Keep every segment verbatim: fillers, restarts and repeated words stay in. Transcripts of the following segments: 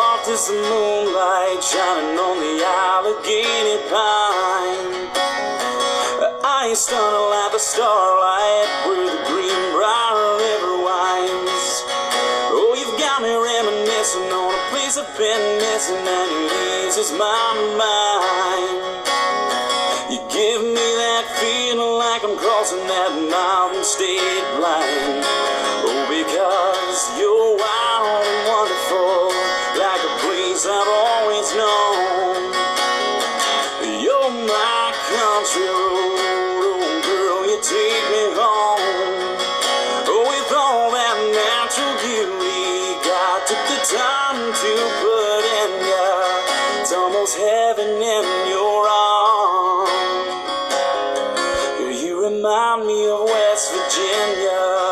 soft as the moonlight shining on the Allegheny pine. I ain't stunning like the starlight where the Greenbrier River winds. Oh, you've got me reminiscing on a place I've been missing, and it eases my mind. You give me that feeling like I'm crossing that mountain state line. Oh, because you're wild and wonderful, like a place I've always known. You're my country road, oh girl, you take me home. Oh, with all that natural beauty, God took the time to put in ya. It's almost heaven in your arms. You remind me of West Virginia.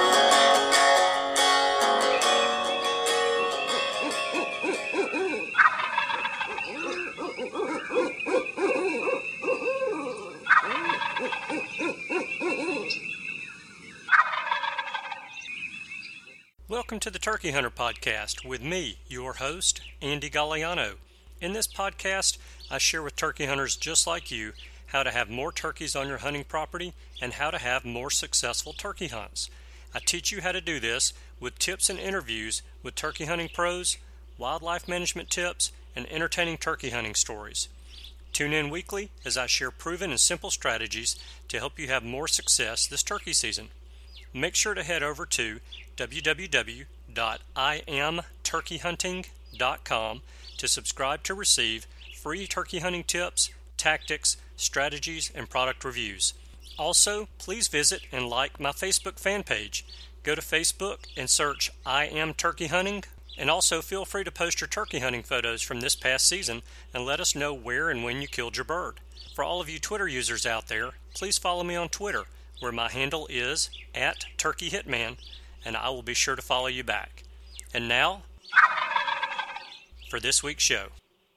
Welcome to the Turkey Hunter Podcast with me, your host, Andy Galliano. In this podcast, I share with turkey hunters just like you how to have more turkeys on your hunting property and how to have more successful turkey hunts. I teach you how to do this with tips and interviews with turkey hunting pros, wildlife management tips, and entertaining turkey hunting stories. Tune in weekly as I share proven and simple strategies to help you have more success this turkey season. Make sure to head over to w w w dot i am turkey hunting dot com to subscribe to receive free turkey hunting tips, tactics, strategies, and product reviews. Also, please visit and like my Facebook fan page. Go to Facebook and search I Am Turkey Hunting, and also feel free to post your turkey hunting photos from this past season and let us know where and when you killed your bird. For all of you Twitter users out there, please follow me on Twitter, where my handle is at Turkey Hitman, and I will be sure to follow you back. And now, for this week's show.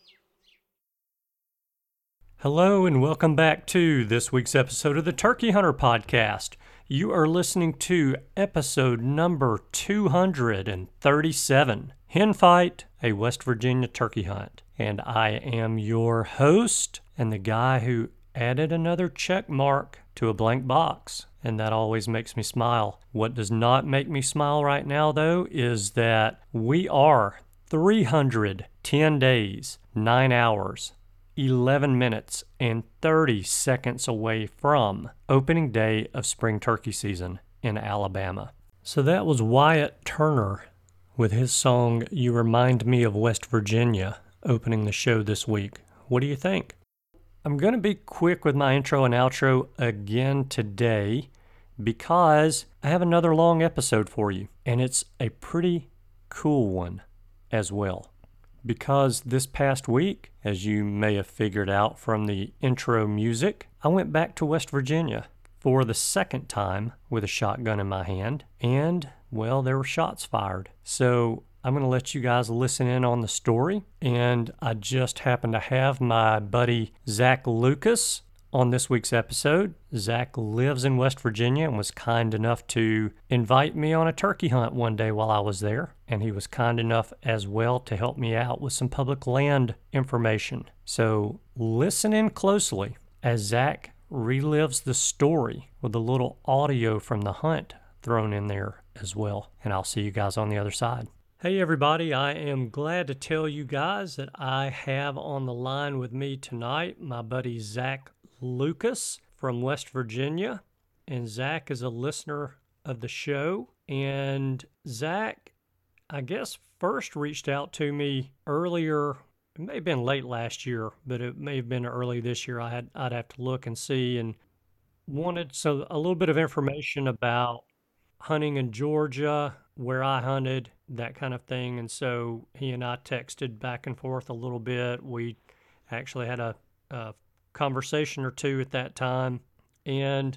Hello and welcome back to this week's episode of the Turkey Hunter Podcast. You are listening to episode number two hundred thirty-seven, Hen Fight, a West Virginia Turkey Hunt. And I am your host and the guy who added another check mark to a blank box, and that always makes me smile. What does not make me smile right now, though, is that we are three hundred ten days, nine hours, eleven minutes, and thirty seconds away from opening day of spring turkey season in Alabama. So that was Wyatt Turner with his song, You Remind Me of West Virginia, opening the show this week. What do you think? I'm going to be quick with my intro and outro again today because I have another long episode for you, and it's a pretty cool one as well. Because this past week, as you may have figured out from the intro music, I went back to West Virginia for the second time with a shotgun in my hand, and, well, there were shots fired. So I'm going to let you guys listen in on the story, and I just happen to have my buddy Zach Lucas on this week's episode. Zach lives in West Virginia and was kind enough to invite me on a turkey hunt one day while I was there, and he was kind enough as well to help me out with some public land information. So listen in closely as Zach relives the story with a little audio from the hunt thrown in there as well, and I'll see you guys on the other side. Hey everybody, I am glad to tell you guys that I have on the line with me tonight my buddy Zach Lucas from West Virginia. And Zach is a listener of the show. And Zach, I guess, first reached out to me earlier, it may have been late last year, but it may have been early this year. I had, I'd have to look and see, and wanted so a little bit of information about hunting in Georgia, where I hunted, that kind of thing. And so he and I texted back and forth a little bit. We actually had a, a conversation or two at that time. And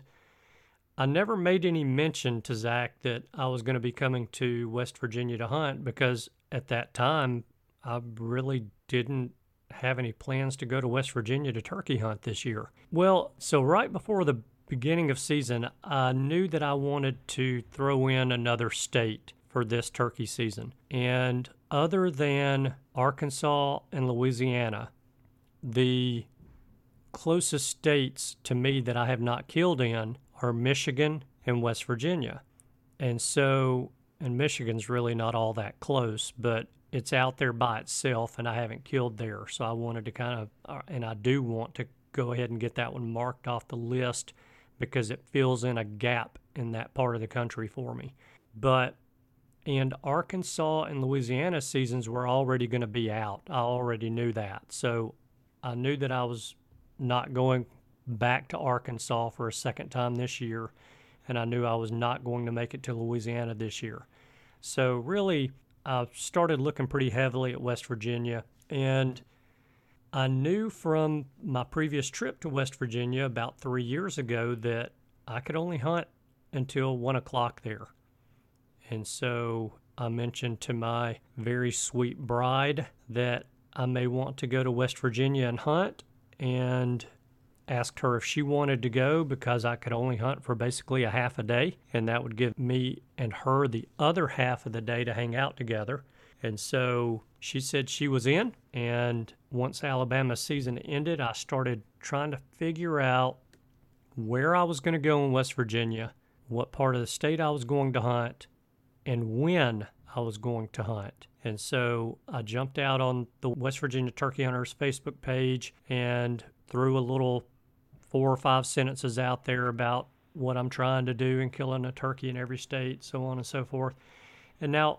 I never made any mention to Zach that I was going to be coming to West Virginia to hunt, because at that time, I really didn't have any plans to go to West Virginia to turkey hunt this year. Well, so right before the beginning of season, I knew that I wanted to throw in another state for this turkey season. And other than Arkansas and Louisiana, the closest states to me that I have not killed in are Michigan and West Virginia. And so, and Michigan's really not all that close, but it's out there by itself, and I haven't killed there. So I wanted to kind of, and I do want to go ahead and get that one marked off the list because it fills in a gap in that part of the country for me. But, and Arkansas and Louisiana seasons were already going to be out. I already knew that. So I knew that I was not going back to Arkansas for a second time this year, and I knew I was not going to make it to Louisiana this year. So really, I started looking pretty heavily at West Virginia, and I knew from my previous trip to West Virginia about three years ago that I could only hunt until one o'clock there. And so I mentioned to my very sweet bride that I may want to go to West Virginia and hunt, and asked her if she wanted to go because I could only hunt for basically a half a day, and that would give me and her the other half of the day to hang out together. And so she said she was in, and once Alabama season ended, I started trying to figure out where I was going to go in West Virginia, what part of the state I was going to hunt, and when I was going to hunt. And so I jumped out on the West Virginia Turkey Hunters Facebook page and threw a little four or five sentences out there about what I'm trying to do in killing a turkey in every state, so on and so forth. And now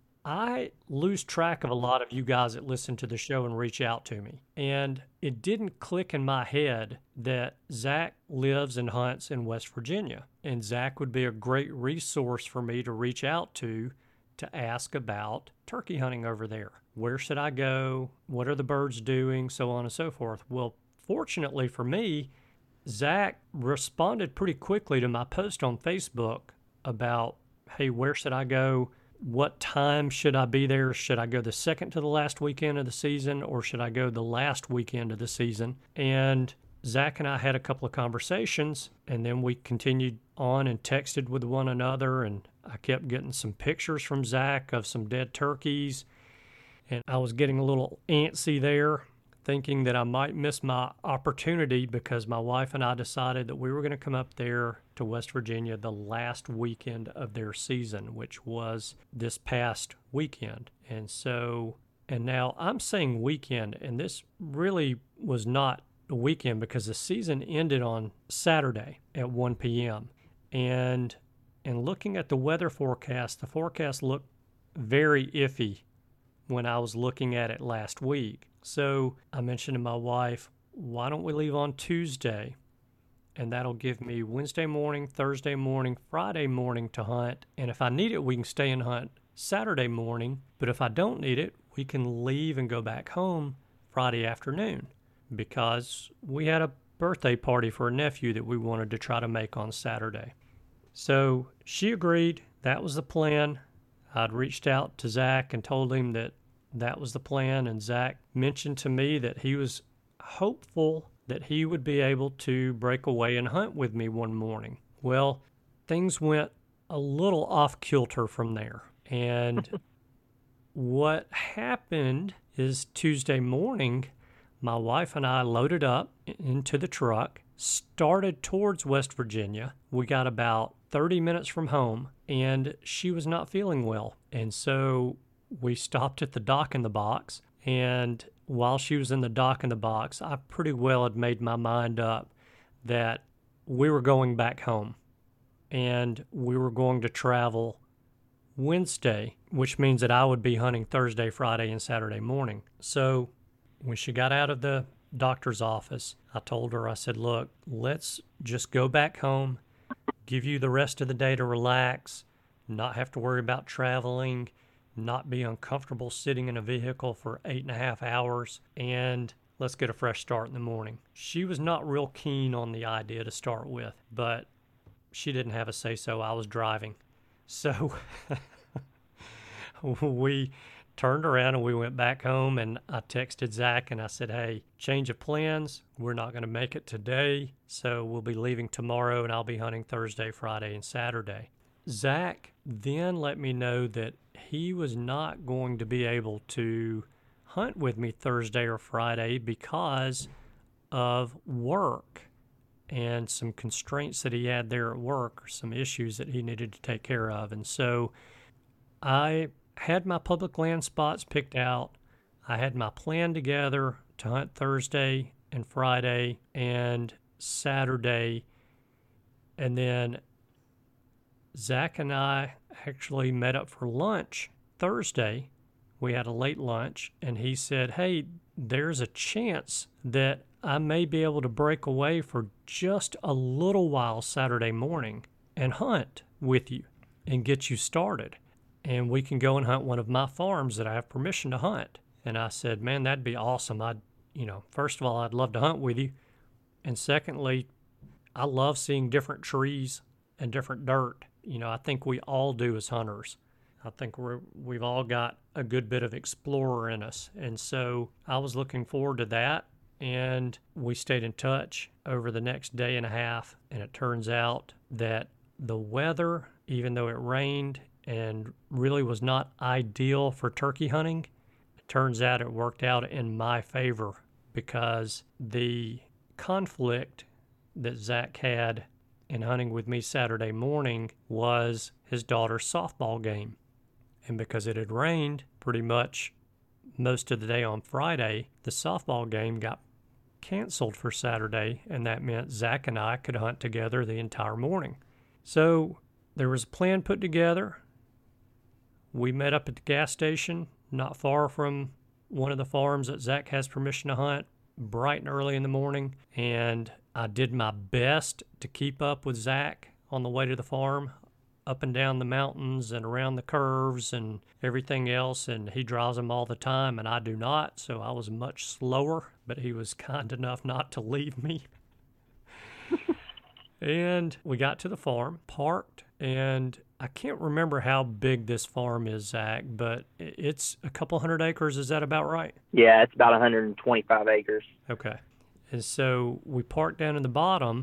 I lose track of a lot of you guys that listen to the show and reach out to me. And it didn't click in my head that Zach lives and hunts in West Virginia. And Zach would be a great resource for me to reach out to to ask about turkey hunting over there. Where should I go? What are the birds doing? So on and so forth. Well, fortunately for me, Zach responded pretty quickly to my post on Facebook about, hey, where should I go? What time should I be there? Should I go the second to the last weekend of the season, or should I go the last weekend of the season? And Zach and I had a couple of conversations, and then we continued on and texted with one another, and I kept getting some pictures from Zach of some dead turkeys, and I was getting a little antsy there, thinking that I might miss my opportunity because my wife and I decided that we were going to come up there to West Virginia the last weekend of their season, which was this past weekend. And so, and now I'm saying weekend, and this really was not a weekend because the season ended on Saturday at one p.m. And and looking at the weather forecast, the forecast looked very iffy when I was looking at it last week. So I mentioned to my wife, why don't we leave on Tuesday? And that'll give me Wednesday morning, Thursday morning, Friday morning to hunt. And if I need it, we can stay and hunt Saturday morning. But if I don't need it, we can leave and go back home Friday afternoon, because we had a birthday party for a nephew that we wanted to try to make on Saturday. So she agreed. That was the plan. I'd reached out to Zach and told him that that was the plan, and Zach mentioned to me that he was hopeful that he would be able to break away and hunt with me one morning. Well, things went a little off kilter from there. And what happened is Tuesday morning, my wife and I loaded up into the truck, started towards West Virginia. We got about thirty minutes from home, and she was not feeling well. And so we stopped at the Dock in the Box, and while she was in the Dock in the Box, I pretty well had made my mind up that we were going back home, and we were going to travel Wednesday, which means that I would be hunting Thursday, Friday, and Saturday morning. So when she got out of the doctor's office, I told her, I said, look, let's just go back home, give you the rest of the day to relax, not have to worry about traveling, not be uncomfortable sitting in a vehicle for eight and a half hours, and let's get a fresh start in the morning. She was not real keen on the idea to start with, but she didn't have a say-so. I was driving. So we turned around and we went back home, and I texted Zach and I said, hey, change of plans. We're not going to make it today, so we'll be leaving tomorrow, and I'll be hunting Thursday, Friday, and Saturday. Zach then let me know that he was not going to be able to hunt with me Thursday or Friday because of work and some constraints that he had there at work, or some issues that he needed to take care of. And so I had my public land spots picked out. I had my plan together to hunt Thursday and Friday and Saturday. And then Zach and I actually met up for lunch Thursday. We had a late lunch, and he said, hey, there's a chance that I may be able to break away for just a little while Saturday morning and hunt with you and get you started. And we can go and hunt one of my farms that I have permission to hunt. And I said, man, that'd be awesome. I'd, you know, first of all, I'd love to hunt with you. And secondly, I love seeing different trees and different dirt. You know, I think we all do as hunters. I think we're, we've all got a good bit of explorer in us. And so I was looking forward to that. And we stayed in touch over the next day and a half. And it turns out that the weather, even though it rained and really was not ideal for turkey hunting, it turns out it worked out in my favor, because the conflict that Zach had in hunting with me Saturday morning was his daughter's softball game. And because it had rained pretty much most of the day on Friday, the softball game got canceled for Saturday, and that meant Zach and I could hunt together the entire morning. So there was a plan put together. We met up at the gas station not far from one of the farms that Zach has permission to hunt, bright and early in the morning, and I did my best to keep up with Zach on the way to the farm, up and down the mountains and around the curves and everything else, and he drives them all the time and I do not, so I was much slower, but he was kind enough not to leave me. And we got to the farm, parked, and I can't remember how big this farm is, Zach, but it's a couple hundred acres. Is that about right? Yeah, it's about one hundred twenty-five acres. Okay. And so we parked down in the bottom,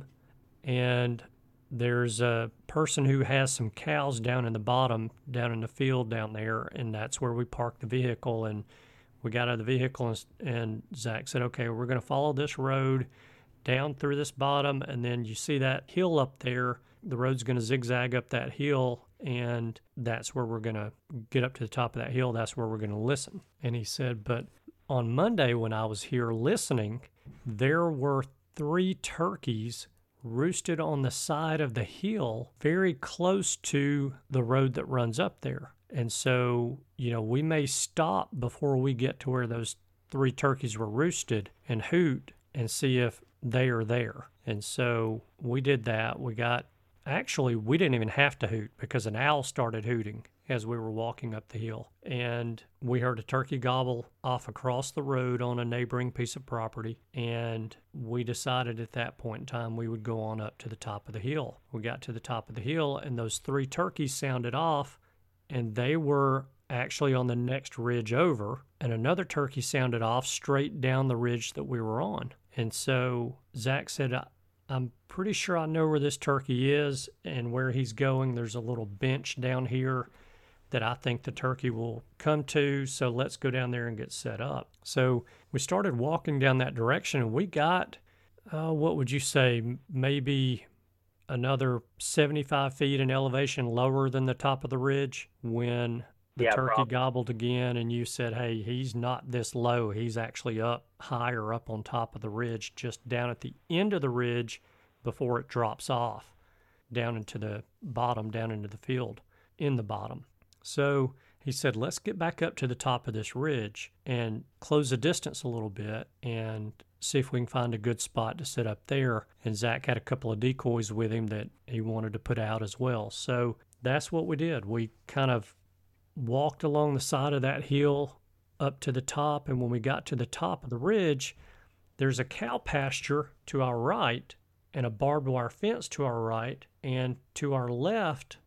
and there's a person who has some cows down in the bottom, down in the field down there, and that's where we parked the vehicle. And we got out of the vehicle, and, and Zach said, okay, we're going to follow this road down through this bottom, and then you see that hill up there. The road's going to zigzag up that hill, and that's where we're going to get up to the top of that hill. That's where we're going to listen. And he said, but on Monday when I was here listening, there were three turkeys roosted on the side of the hill very close to the road that runs up there. And so, you know, we may stop before we get to where those three turkeys were roosted and hoot and see if they are there. And so we did that. We got, actually, we didn't even have to hoot because an owl started hooting as we were walking up the hill. And we heard a turkey gobble off across the road on a neighboring piece of property. And we decided at that point in time we would go on up to the top of the hill. We got to the top of the hill, and those three turkeys sounded off, and they were actually on the next ridge over. And another turkey sounded off straight down the ridge that we were on. And so Zach said, I'm pretty sure I know where this turkey is and where he's going. There's a little bench down here that I think the turkey will come to, so let's go down there and get set up. So we started walking down that direction, and we got, uh, what would you say, maybe another seventy-five feet in elevation lower than the top of the ridge when the yeah, turkey probably. gobbled again, and you said, hey, he's not this low. He's actually up higher up on top of the ridge, just down at the end of the ridge before it drops off down into the bottom, down into the field in the bottom. So he said, let's get back up to the top of this ridge and close the distance a little bit and see if we can find a good spot to sit up there. And Zach had a couple of decoys with him that he wanted to put out as well. So that's what we did. We kind of walked along the side of that hill up to the top, and when we got to the top of the ridge, there's a cow pasture to our right and a barbed wire fence to our right, and to our left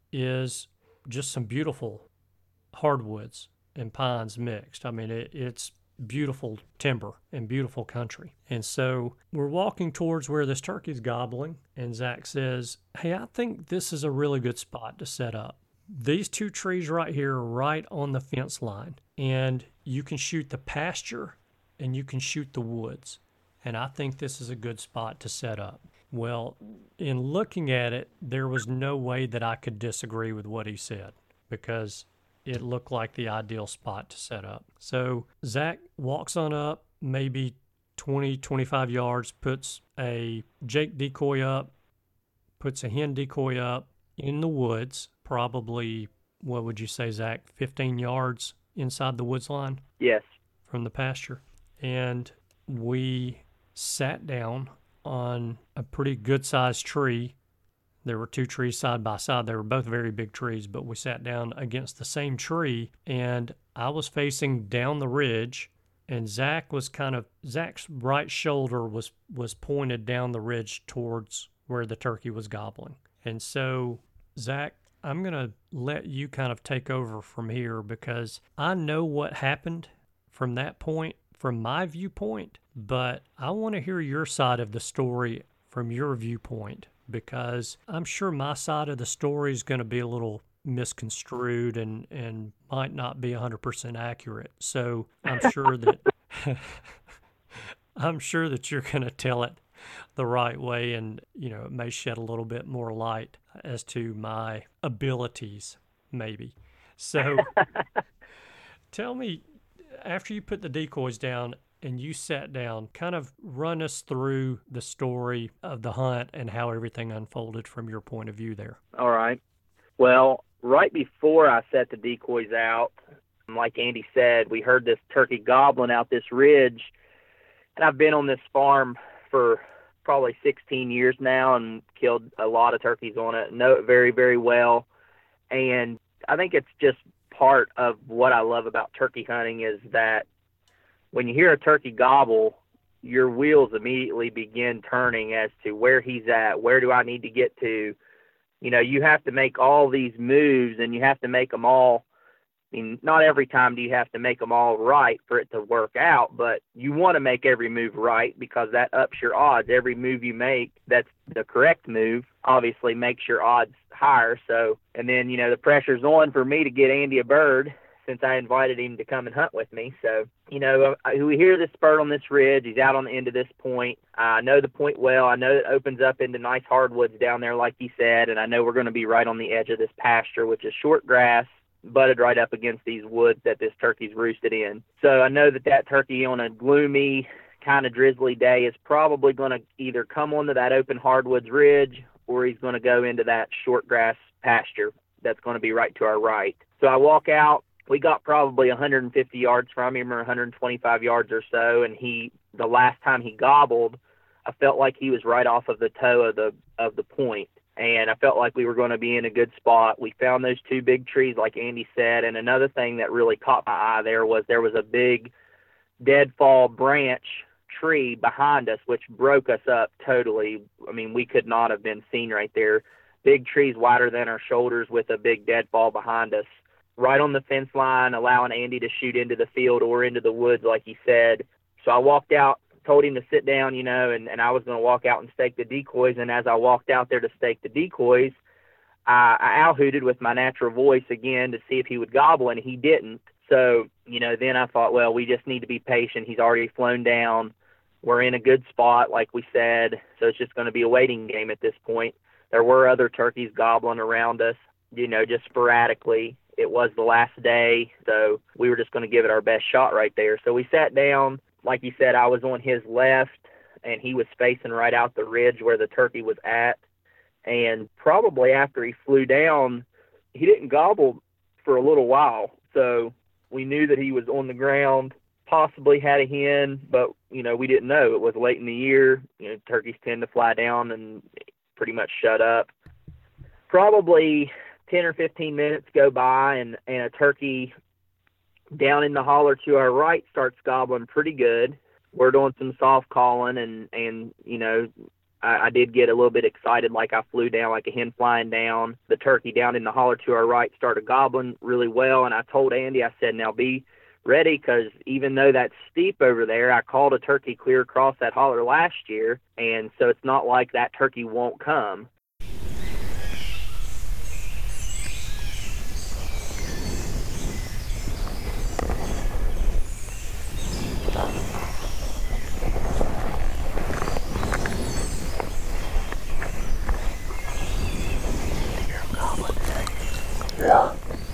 is just some beautiful hardwoods and pines mixed. I mean, it, it's beautiful timber and beautiful country. And so we're walking towards where this turkey's gobbling, and Zach says, hey, I think this is a really good spot to set up. These two trees right here are right on the fence line, and you can shoot the pasture and you can shoot the woods. And I think this is a good spot to set up. Well, in looking at it, there was no way that I could disagree with what he said, because it looked like the ideal spot to set up. So Zach walks on up, maybe twenty, twenty-five yards, puts a Jake decoy up, puts a hen decoy up in the woods, probably, what would you say, Zach, fifteen yards inside the woods line? Yes. From the pasture. And we sat down on a pretty good-sized tree. There were two trees side by side. They were both very big trees, but we sat down against the same tree, and I was facing down the ridge, and Zach was kind of, Zach's right shoulder was, was pointed down the ridge towards where the turkey was gobbling. And so, Zach, I'm going to let you kind of take over from here, because I know what happened from that point, from my viewpoint, but I want to hear your side of the story from your viewpoint, because I'm sure my side of the story is going to be a little misconstrued and, and might not be one hundred percent accurate. So I'm sure that I'm sure that you're going to tell it the right way, and you know, it may shed a little bit more light as to my abilities, maybe. So tell me, after you put the decoys down and you sat down, kind of run us through the story of the hunt and how everything unfolded from your point of view there. All right. Well, right before I set the decoys out, like Andy said, we heard this turkey gobbling out this ridge, and I've been on this farm for probably sixteen years now and killed a lot of turkeys on it, know it very, very well. And I think it's just part of what I love about turkey hunting is that when you hear a turkey gobble, your wheels immediately begin turning as to where he's at, where do I need to get to. You know, you have to make all these moves, and you have to make them all. I mean, not every time do you have to make them all right for it to work out, but you want to make every move right, because that ups your odds. Every move you make that's the correct move obviously makes your odds higher. So, and then, you know, the pressure's on for me to get Andy a bird, since I invited him to come and hunt with me. So, you know, we hear this bird on this ridge. He's out on the end of this point. I know the point well. I know it opens up into nice hardwoods down there, like he said, and I know we're going to be right on the edge of this pasture, which is short grass, butted right up against these woods that this turkey's roosted in. So I know that that turkey on a gloomy, kind of drizzly day is probably going to either come onto that open hardwoods ridge, or he's going to go into that short grass pasture that's going to be right to our right. So I walk out. We got probably one hundred fifty yards from him, or one hundred twenty-five yards or so, and he, the last time he gobbled, I felt like he was right off of the toe of the of the point, and I felt like we were going to be in a good spot. We found those two big trees, like Andy said, and another thing that really caught my eye there was there was a big deadfall branch tree behind us, which broke us up totally. I mean, we could not have been seen right there. Big trees wider than our shoulders with a big deadfall behind us, right on the fence line, allowing Andy to shoot into the field or into the woods, like he said. So I walked out, told him to sit down, you know, and, and I was going to walk out and stake the decoys. And as I walked out there to stake the decoys, I, I owl-hooted with my natural voice again to see if he would gobble, and he didn't. So, you know, then I thought, well, we just need to be patient. He's already flown down. We're in a good spot, like we said, so it's just going to be a waiting game at this point. There were other turkeys gobbling around us, you know, just sporadically. It was the last day, so we were just going to give it our best shot right there. So we sat down. Like you said, I was on his left, and he was facing right out the ridge where the turkey was at. And probably after he flew down, he didn't gobble for a little while. So we knew that he was on the ground, possibly had a hen, but, you know, we didn't know. It was late in the year. You know, turkeys tend to fly down and pretty much shut up. Probably ten or fifteen minutes go by, and, and a turkey down in the holler to our right starts gobbling pretty good. We're doing some soft calling, and, and you know, I, I did get a little bit excited, like I flew down like a hen flying down. The turkey down in the holler to our right started gobbling really well, and I told Andy, I said, now be ready, because even though that's steep over there, I called a turkey clear across that holler last year, and so it's not like that turkey won't come. Yeah.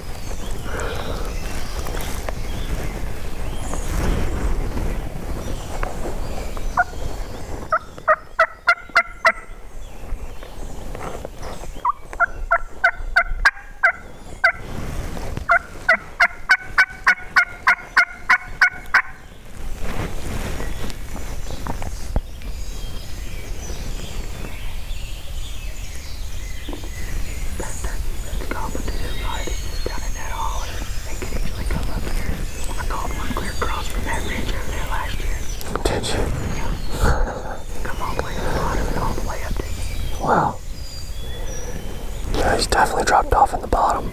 Wow. Yeah, he's definitely dropped off in the bottom.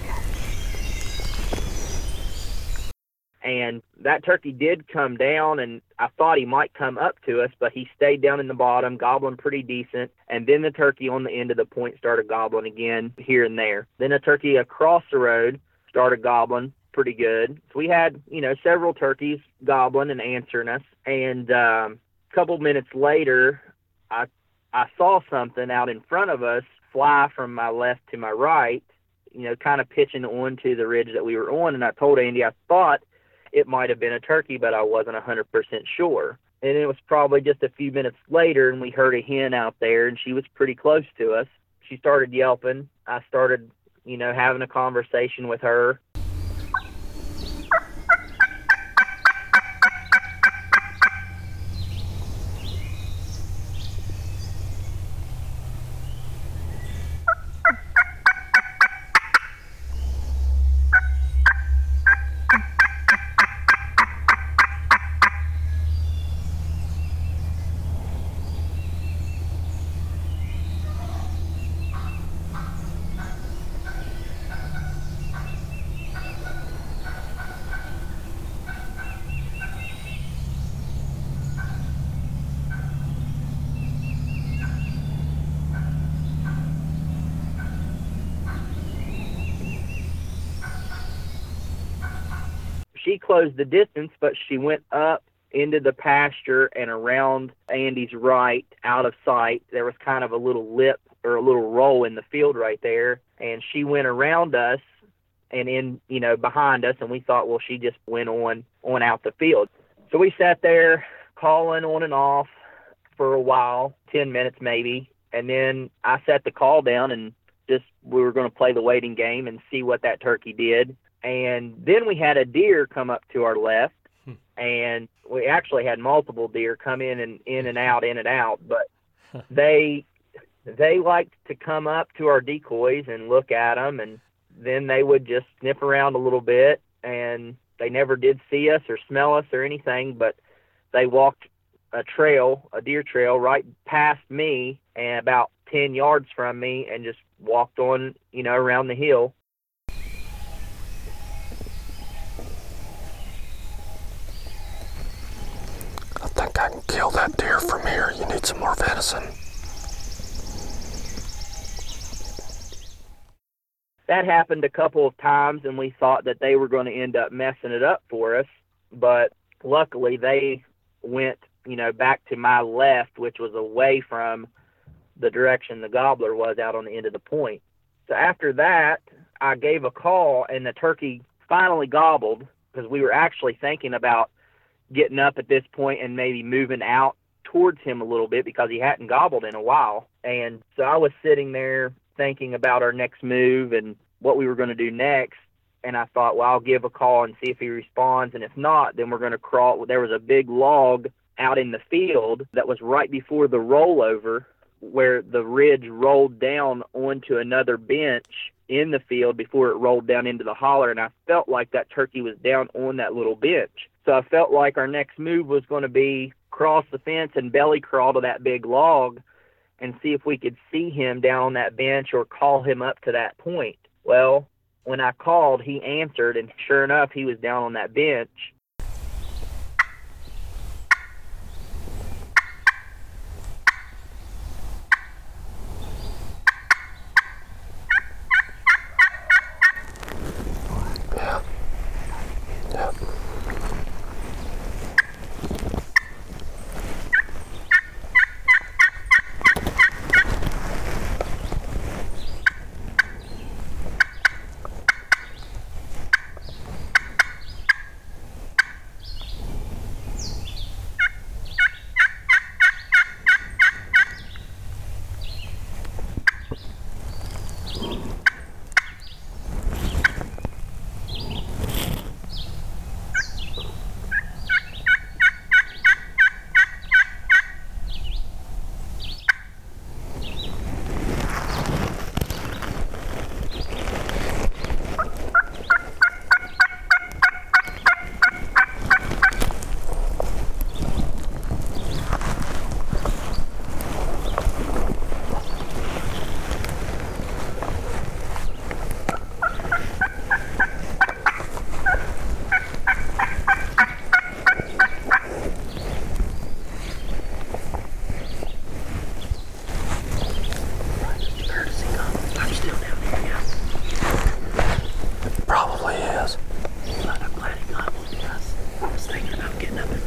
And that turkey did come down, and I thought he might come up to us, but he stayed down in the bottom, gobbling pretty decent. And then the turkey on the end of the point started gobbling again here and there. Then a turkey across the road started gobbling pretty good. So we had, you know, several turkeys gobbling and answering us. And um, a couple minutes later, I I saw something out in front of us fly from my left to my right, you know, kind of pitching onto the ridge that we were on. And I told Andy I thought it might have been a turkey, but I wasn't one hundred percent sure. And it was probably just a few minutes later, and we heard a hen out there, and she was pretty close to us. She started yelping. I started, you know, having a conversation with her. She closed the distance, but she went up into the pasture and around Andy's right, out of sight. There was kind of a little lip or a little roll in the field right there, and she went around us and in, you know, behind us, and we thought, well, she just went on on out the field. So we sat there calling on and off for a while, ten minutes maybe, and then I set the call down and just we were going to play the waiting game and see what that turkey did. And then we had a deer come up to our left, hmm. and we actually had multiple deer come in and in and out, in and out. But they they liked to come up to our decoys and look at them, and then they would just sniff around a little bit. And they never did see us or smell us or anything, but they walked a trail, a deer trail, right past me and about ten yards from me, and just walked on, you know, around the hill. I think I can kill that deer from here. You need some more venison. That happened a couple of times, and we thought that they were going to end up messing it up for us. But luckily, they went, you know, back to my left, which was away from the direction the gobbler was out on the end of the point. So after that, I gave a call, and the turkey finally gobbled, because we were actually thinking about getting up at this point and maybe moving out towards him a little bit because he hadn't gobbled in a while. And so I was sitting there thinking about our next move and what we were going to do next. And I thought, well, I'll give a call and see if he responds. And if not, then we're going to crawl. There was a big log out in the field that was right before the rollover, where the ridge rolled down onto another bench in the field before it rolled down into the holler. And I felt like that turkey was down on that little bench. So I felt like our next move was going to be cross the fence and belly crawl to that big log and see if we could see him down on that bench or call him up to that point. Well, when I called, he answered, and sure enough, he was down on that bench.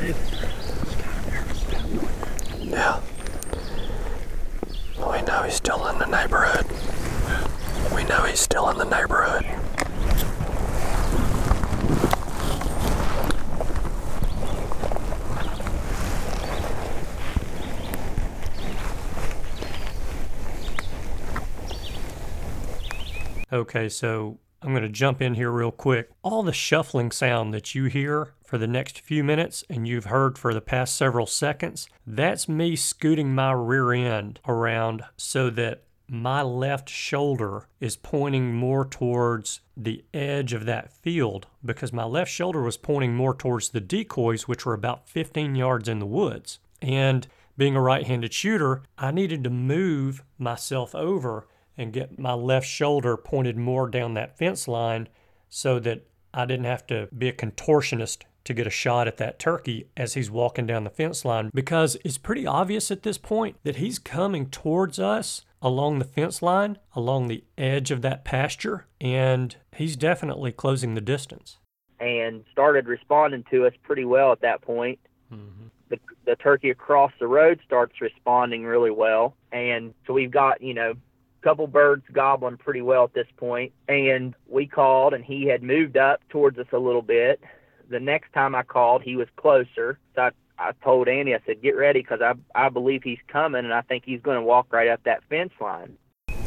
Yeah. We know he's still in the neighborhood. We know he's still in the neighborhood. Okay, so I'm going to jump in here real quick. All the shuffling sound that you hear for the next few minutes and you've heard for the past several seconds, that's me scooting my rear end around so that my left shoulder is pointing more towards the edge of that field, because my left shoulder was pointing more towards the decoys, which were about fifteen yards in the woods. And being a right-handed shooter, I needed to move myself over and get my left shoulder pointed more down that fence line so that I didn't have to be a contortionist to get a shot at that turkey as he's walking down the fence line, because it's pretty obvious at this point that he's coming towards us along the fence line, along the edge of that pasture, and he's definitely closing the distance. And started responding to us pretty well at that point. Mm-hmm. The, the turkey across the road starts responding really well. And so we've got, you know, couple birds gobbling pretty well at this point, and we called and he had moved up towards us a little bit. The next time I called, he was closer. So I, I told Andy, I said, get ready, because I, I believe he's coming, and I think he's going to walk right up that fence line.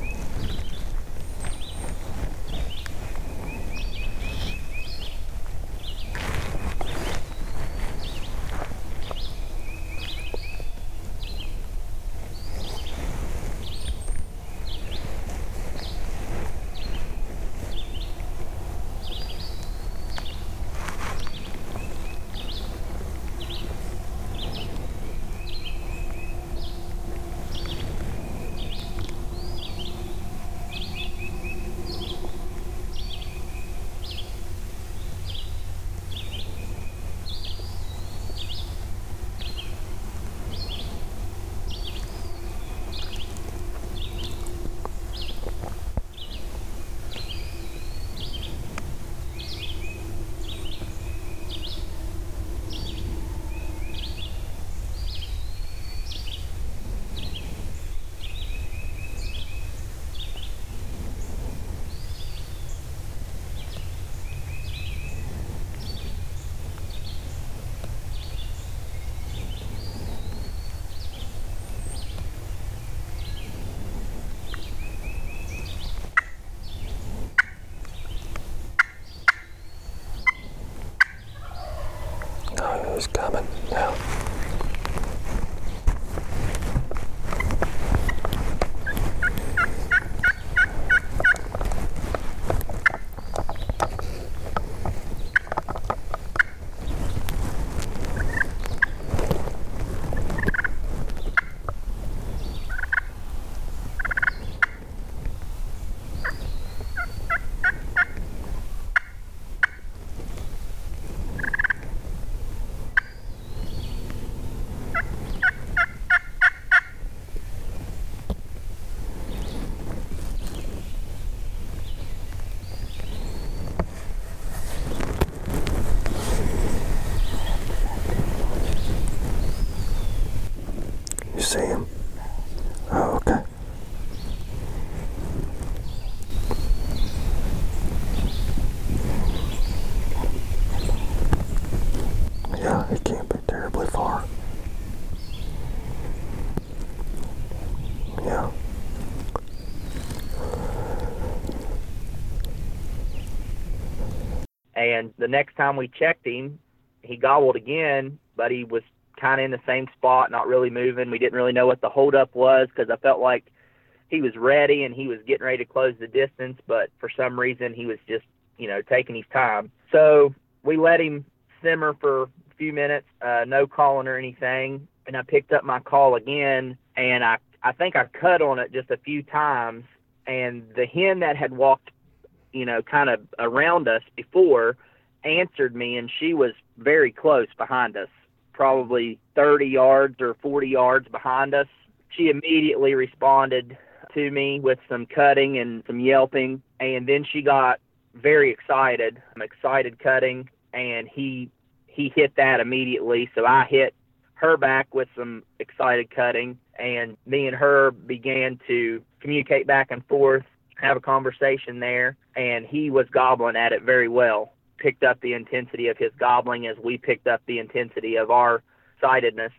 He's coming now. You see him? Oh, okay. Yeah, he can't be terribly far. Yeah. And the next time we checked him, he gobbled again, but he was kind of in the same spot, not really moving. We didn't really know what the holdup was, because I felt like he was ready and he was getting ready to close the distance, but for some reason he was just, you know, taking his time. So we let him simmer for a few minutes, uh, no calling or anything, and I picked up my call again, and I, I think I cut on it just a few times, and the hen that had walked, you know, kind of around us before answered me, and she was very close behind us, probably thirty yards or forty yards behind us. She immediately responded to me with some cutting and some yelping, and then she got very excited, excited cutting, and he he hit that immediately. So I hit her back with some excited cutting, and me and her began to communicate back and forth, have a conversation there, and he was gobbling at it very well. Picked up the intensity of his gobbling as we picked up the intensity of our sightedness.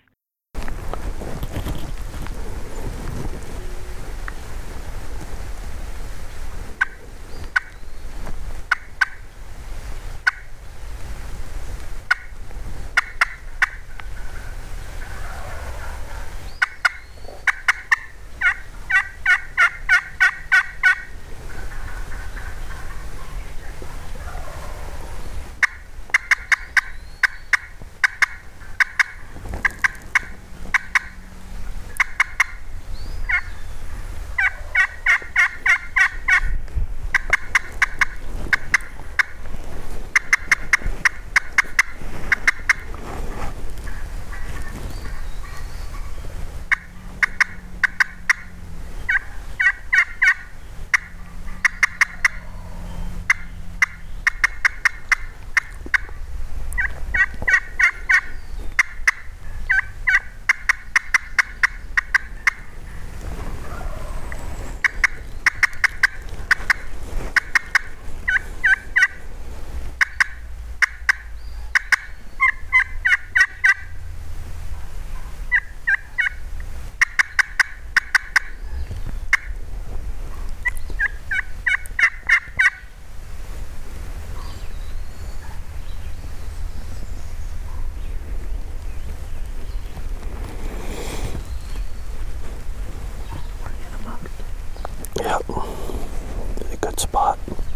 Yep, a good spot.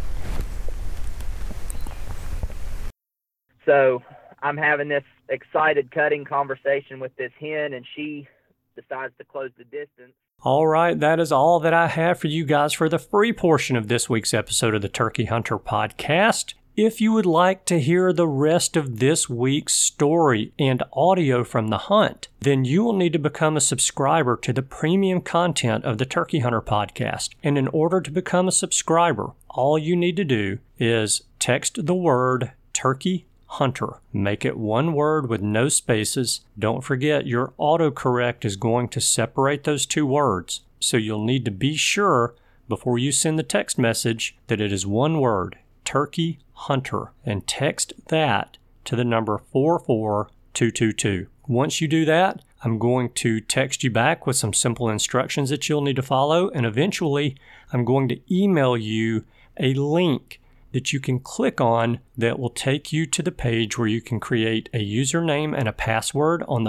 So I'm having this excited cutting conversation with this hen, and she decides to close the distance. All right, that is all that I have for you guys for the free portion of this week's episode of the Turkey Hunter Podcast. If you would like to hear the rest of this week's story and audio from the hunt, then you will need to become a subscriber to the premium content of the Turkey Hunter Podcast. And in order to become a subscriber, all you need to do is text the word Turkey Hunter. Make it one word with no spaces. Don't forget your autocorrect is going to separate those two words. So you'll need to be sure before you send the text message that it is one word, Turkey Hunter, and text that to the number four four two two two. Once you do that, I'm going to text you back with some simple instructions that you'll need to follow, and eventually I'm going to email you a link that you can click on that will take you to the page where you can create a username and a password on the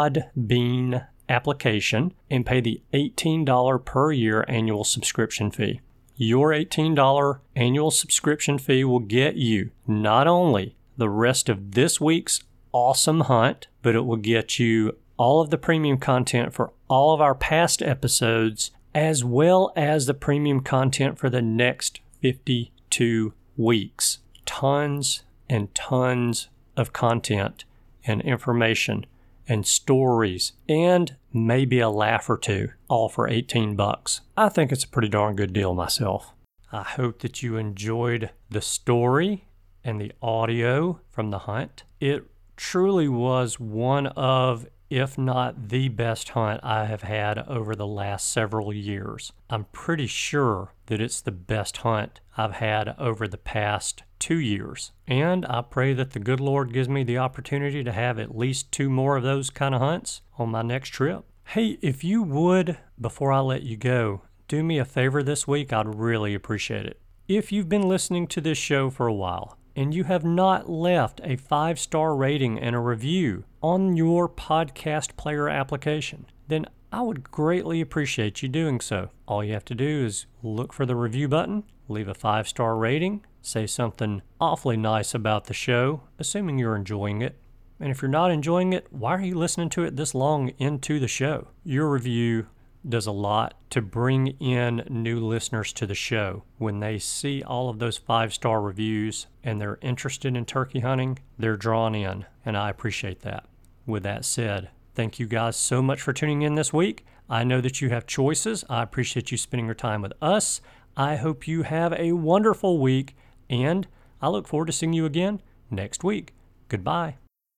Podbean application and pay the eighteen dollars per year annual subscription fee. Your eighteen dollars annual subscription fee will get you not only the rest of this week's awesome hunt, but it will get you all of the premium content for all of our past episodes, as well as the premium content for the next fifty-two weeks. Tons and tons of content and information and stories, and maybe a laugh or two, all for eighteen bucks. I think it's a pretty darn good deal myself. I hope that you enjoyed the story and the audio from the hunt. It truly was one of, if not the best hunt I have had over the last several years. I'm pretty sure that it's the best hunt I've had over the past two years. And I pray that the good Lord gives me the opportunity to have at least two more of those kind of hunts on my next trip. Hey, if you would, before I let you go, do me a favor this week, I'd really appreciate it. If you've been listening to this show for a while and you have not left a five-star rating and a review on your podcast player application, then I would greatly appreciate you doing so. All you have to do is look for the review button, leave a five-star rating, say something awfully nice about the show, assuming you're enjoying it. And if you're not enjoying it, why are you listening to it this long into the show? Your review does a lot to bring in new listeners to the show. When they see all of those five-star reviews and they're interested in turkey hunting, they're drawn in, and I appreciate that. With that said, thank you guys so much for tuning in this week. I know that you have choices. I appreciate you spending your time with us. I hope you have a wonderful week, and I look forward to seeing you again next week. Goodbye.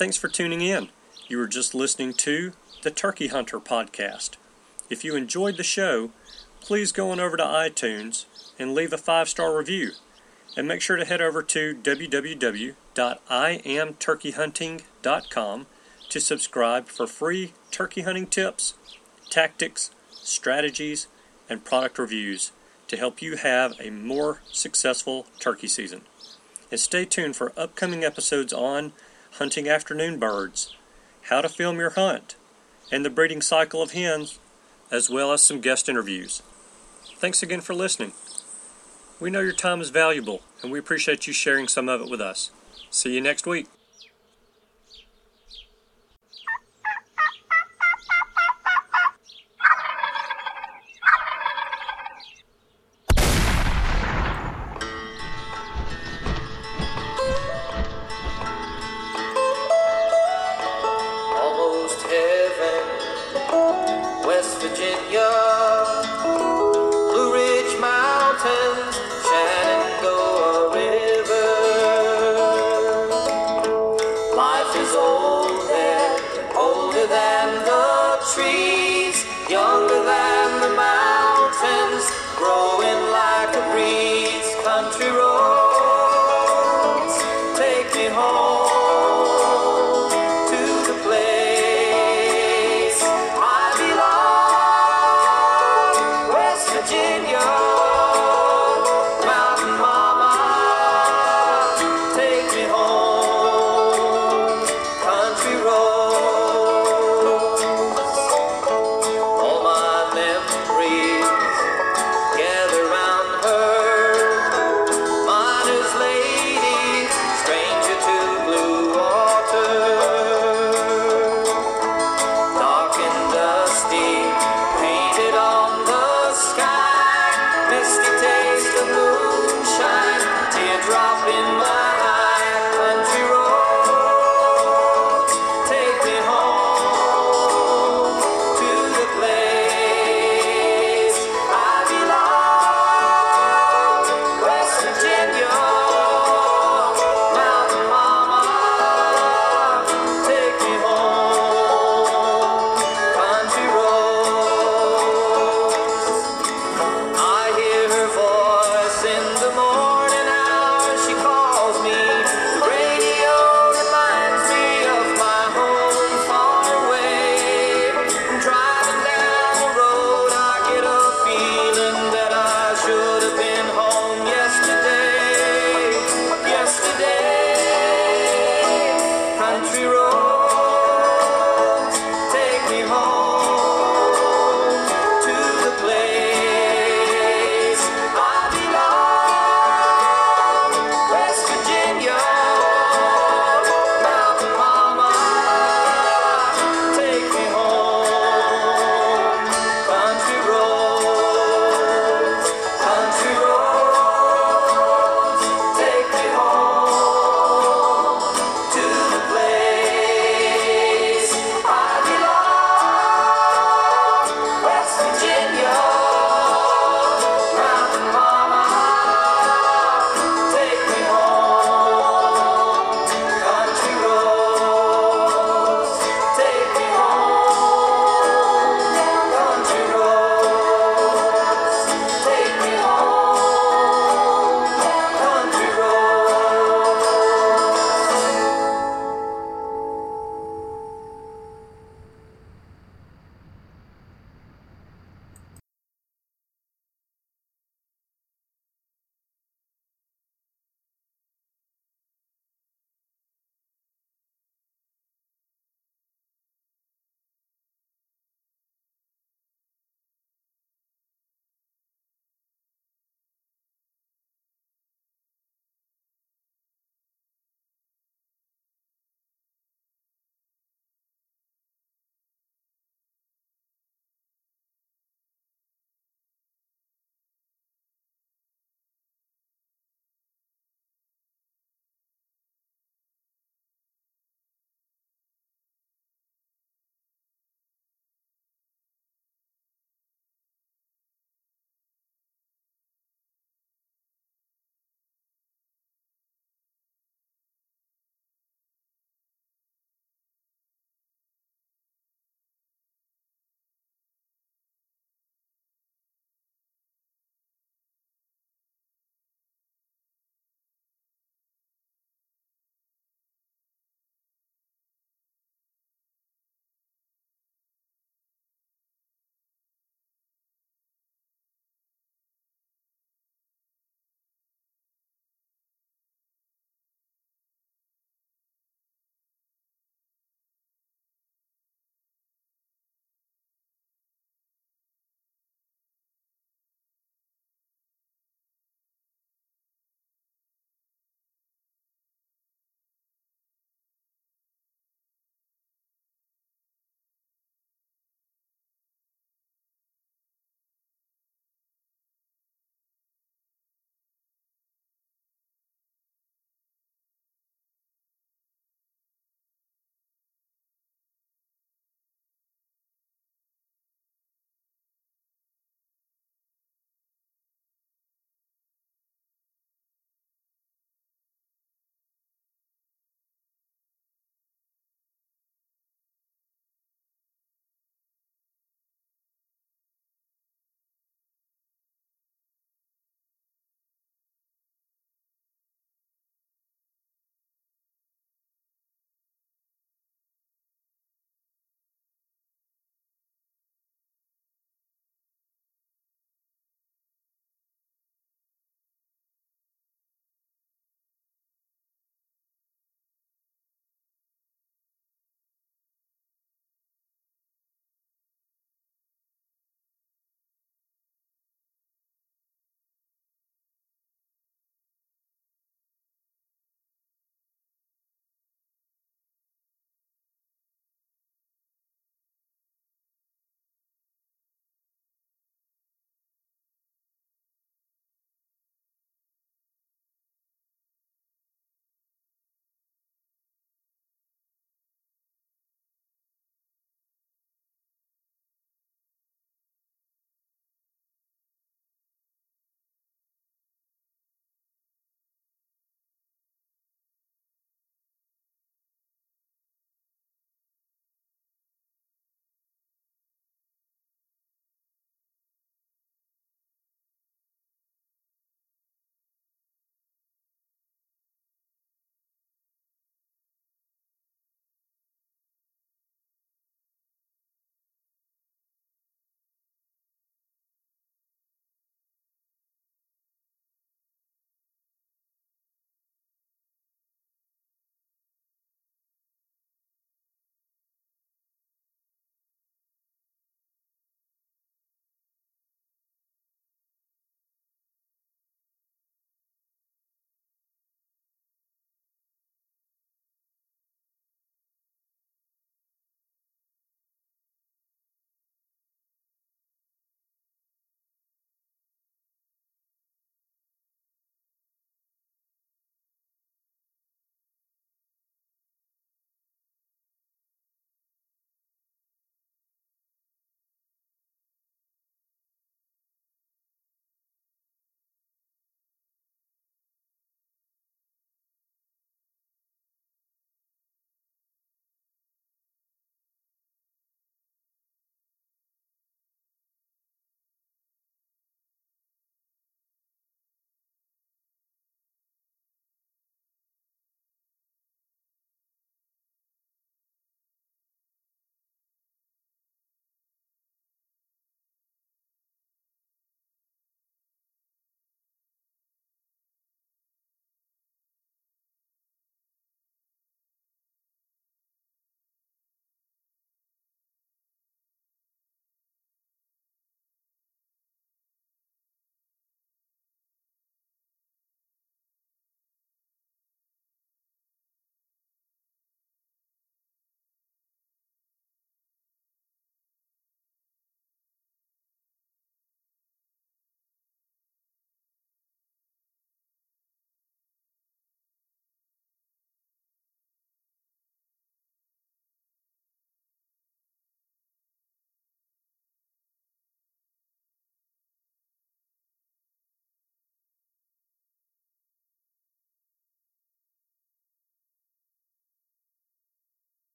Thanks for tuning in. You were just listening to the Turkey Hunter Podcast. If you enjoyed the show, please go on over to iTunes and leave a five-star review. And make sure to head over to w w w dot i am turkey hunting dot com to subscribe for free turkey hunting tips, tactics, strategies, and product reviews to help you have a more successful turkey season. And stay tuned for upcoming episodes on hunting afternoon birds, how to film your hunt, and the breeding cycle of hens, as well as some guest interviews. Thanks again for listening. We know your time is valuable, and we appreciate you sharing some of it with us. See you next week. Almost heaven, West Virginia, Blue Ridge Mountains, Shenandoah River. Life is old there, older than the trees.